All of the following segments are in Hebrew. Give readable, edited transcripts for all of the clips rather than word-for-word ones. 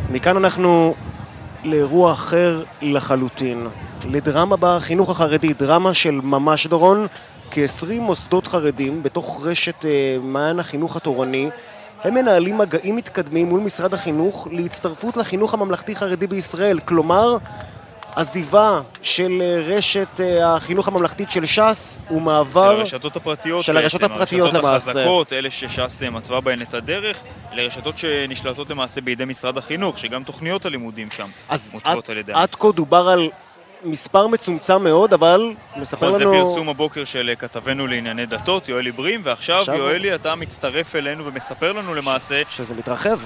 מכאן אנחנו לאירוע אחר לחלוטין, לדרמה בחינוך החרדי, דרמה של ממש דורון, כ-20 מוסדות חרדים בתוך רשת מעיין החינוך התורני, הם מנהלים מגעים מתקדמים מול משרד החינוך להצטרפות לחינוך הממלכתי חרדי בישראל, כלומר עזיבה של רשת החינוך הממלכתית של ש"ס ומעבר של הרשתות הפרטיות, של הרשתות הפרטיות למעשה. הרשתות החזקות, אלה שש"ס מתווה בהן את הדרך, לרשתות שנשלטות למעשה בידי משרד החינוך, שגם תוכניות הלימודים שם מותוות על ידי המשרד. עד כה דובר על מספר מצומצם מאוד, אבל מספר לנו... זה פרסום הבוקר של כתבנו לענייני דתות, יואלי ברים, ועכשיו יואלי אתה מצטרף אלינו ומספר לנו למעשה שזה מתרחב.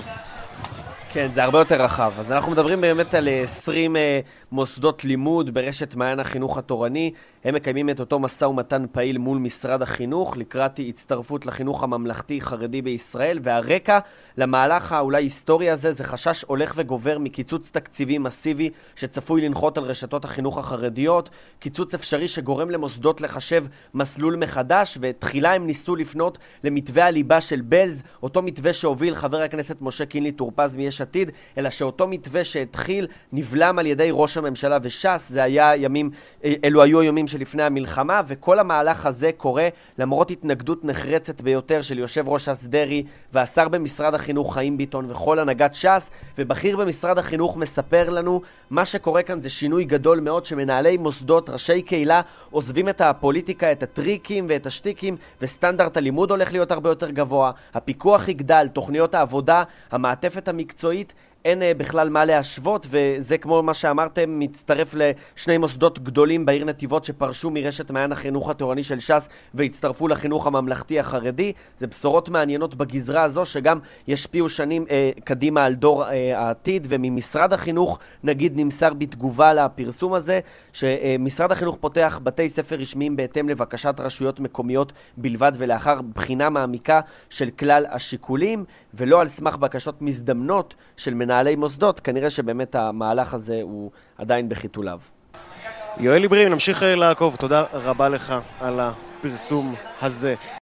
כן, זה הרבה יותר רחב. אז אנחנו מדברים באמת על 20 מוסדות לימוד ברשת מעיין החינוך התורני. הם מקיימים את אותו מסע ומתן פעיל מול משרד החינוך, לקראת הצטרפות לחינוך הממלכתי חרדי בישראל, והרקע למהלך האולי היסטורי הזה זה חשש הולך וגובר מקיצוץ תקציבי מסיבי שצפוי לנחות על רשתות החינוך החרדיות, קיצוץ אפשרי שגורם למוסדות לחשב מסלול מחדש, ותחילה הם ניסו לפנות למתווה הליבה של בלז, אותו מתווה שהוביל חבר הכנסת משה קינלי טור פז מיש עתיד, אלא שאותו מתווה שהתחיל נבלם על ידי ראש הממשלה וש"ס. זה היה אלו היו הימים שלפני המלחמה, וכל המהלך הזה קורה למרות התנגדות נחרצת ביותר של יושב ראש ש"ס דרעי והשר במשרד החינוך חיים ביטון וכל הנהגת ש"ס. ובכיר במשרד החינוך מספר לנו מה שקורה כאן זה שינוי גדול מאוד, שמנהלי מוסדות, ראשי קהילה עוזבים את הפוליטיקה, את הטריקים ואת השטיקים, וסטנדרט הלימוד הולך להיות הרבה יותר גבוה, הפיקוח יגדל, תוכניות העבודה, המעטפת המקצועית, אין בכלל מה להשוות, וזה כמו מה שאמרתם, מצטרף לשני מוסדות גדולים בעיר נתיבות שפרשו מרשת מעיין החינוך התורני של ש"ס והצטרפו לחינוך הממלכתי החרדי. זה בשורות מעניינות בגזרה הזו שגם ישפיעו שנים קדימה על דור העתיד. וממשרד החינוך נגיד נמסר בתגובה לפרסום הזה שמשרד החינוך פותח בתי ספר רשמיים בהתאם לבקשת רשויות מקומיות בלבד ולאחר בחינה מעמיקה של כלל השיקולים, ולא על סמך בקשות מזדמנות של מנהלי מוסדות. כנראה שבאמת המהלך הזה הוא עדיין בחיתוליו. יואלי ברים, נמשיך לעקוב. תודה רבה לך על הפרסום הזה.